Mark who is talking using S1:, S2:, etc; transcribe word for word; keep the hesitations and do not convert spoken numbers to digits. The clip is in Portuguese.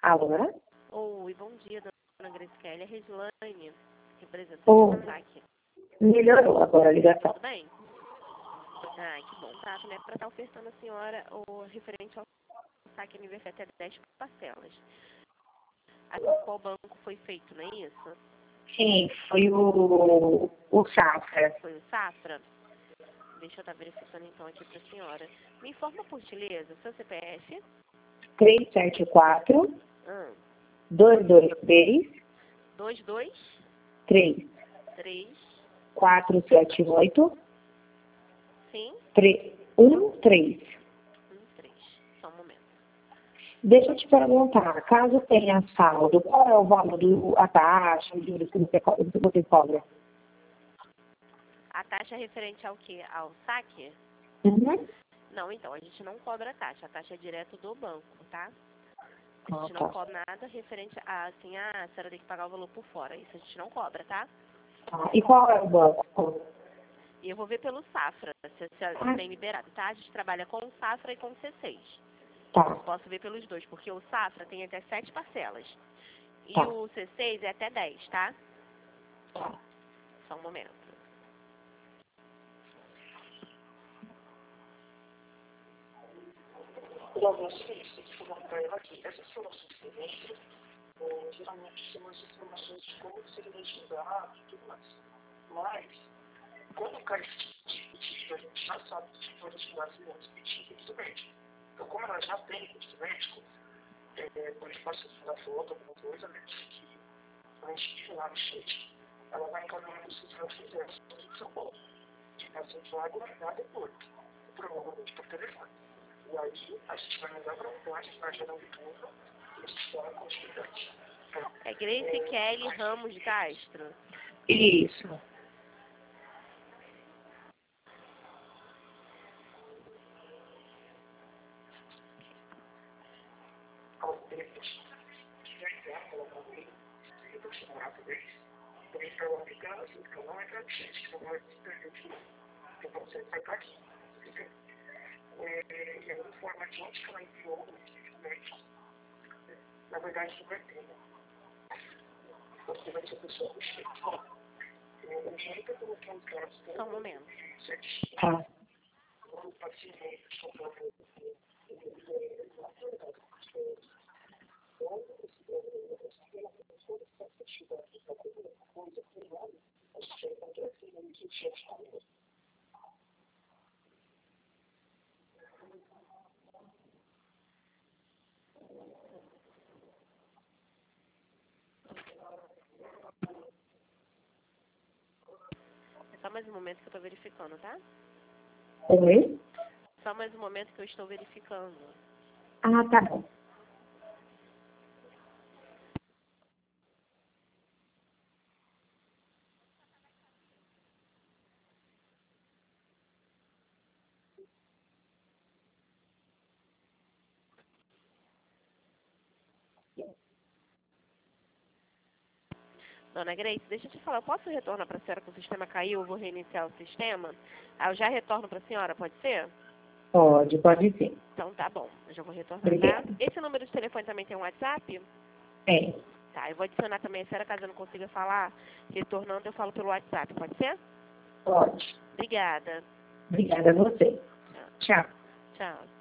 S1: Alô?
S2: Oi, bom dia, dona Grace Kelly. É Reslane, representante
S1: Oh,
S2: do saque.
S1: melhorou agora a ligação.
S2: Tudo bem? Ah, que bom. Tá, né? Para estar ofertando a senhora o referente ao saque aniversário até dez parcelas. A qual banco foi feito, não é isso?
S1: Sim, foi o, o Safra.
S2: Foi o Safra? Deixa eu estar verificando então aqui para a senhora. Me informa, por gentileza, seu C P F?
S1: três sete quatro,
S2: Hum.
S1: dois dois três,
S2: dois dois
S1: três
S2: três.
S1: quatro sete oito,
S2: Sim?
S1: um três.
S2: um três. Só um momento.
S1: Deixa eu te perguntar, caso tenha saldo, qual é o valor, do, a taxa, os juros que você, co- que você cobra?
S2: A taxa é referente ao quê? Ao saque?
S1: Uhum.
S2: Não, então, a gente não cobra a taxa. A taxa é direto do banco, tá? A
S1: Ah,
S2: gente não
S1: tá.
S2: cobra nada referente a, assim, ah, a senhora tem que pagar o valor por fora. Isso a gente não cobra, tá?
S1: Tá. E qual é o banco?
S2: E eu vou ver pelo Safra, se, se,
S1: Ah,
S2: se tem liberado, tá? A gente trabalha com o Safra e com o C seis.
S1: tá,
S2: Posso ver pelos dois, porque o Safra tem até sete parcelas. E
S1: tá,
S2: o C seis é até dez, tá?
S1: tá.
S2: Só um momento.
S1: E alguns serviços que vão para ela aqui, essas informações que vem, é, geralmente são as informações de como seria estudado e tudo mais. Mas, quando cai esse tipo de pedido, a gente já sabe que todas as cidades irão pedir isso médico. Então, como ela já tem curso médico, é, quando a gente pode falar foto, alguma coisa, né, que a gente lá no chat, ela vai encaminhando os exames de São Paulo. E a gente vai aguardar depois, provavelmente por telefone. E aí, a gente vai mandar para o a gente vai gerar um tudo e a gente vai continuidade.
S2: É Grace Kelly Ramos Castro.
S1: Isso. Ao deles, que já entraram pela família, se aproximaram deles, também estavam aplicando assim, porque não é para gente, que não é diferente. Então, você vai para aqui. É, e a informação que ela enviou no médico, na verdade, não vai ter. Você vai ser pessoa do chefe. O jeito que eu coloquei os caras,
S2: Só um momento.
S1: tá. O paciente,
S2: É só mais um momento que eu tô verificando, tá?
S1: Oi?
S2: Só mais um momento que eu estou verificando.
S1: Ah, tá bom.
S2: Dona Grace, deixa eu te falar, eu posso retornar para a senhora que o sistema caiu, eu vou reiniciar o sistema? Aí eu já retorno para a senhora, pode ser?
S1: Pode, pode sim.
S2: Então tá bom, eu já vou retornar, tá?
S1: Obrigada.
S2: Esse número de telefone também tem um WhatsApp?
S1: É,
S2: Tá, eu vou adicionar também a senhora, caso eu não consiga falar, retornando eu falo pelo WhatsApp, pode ser?
S1: pode.
S2: Obrigada.
S1: Obrigada a você.
S2: Tchau.
S1: Tchau.
S2: Tchau.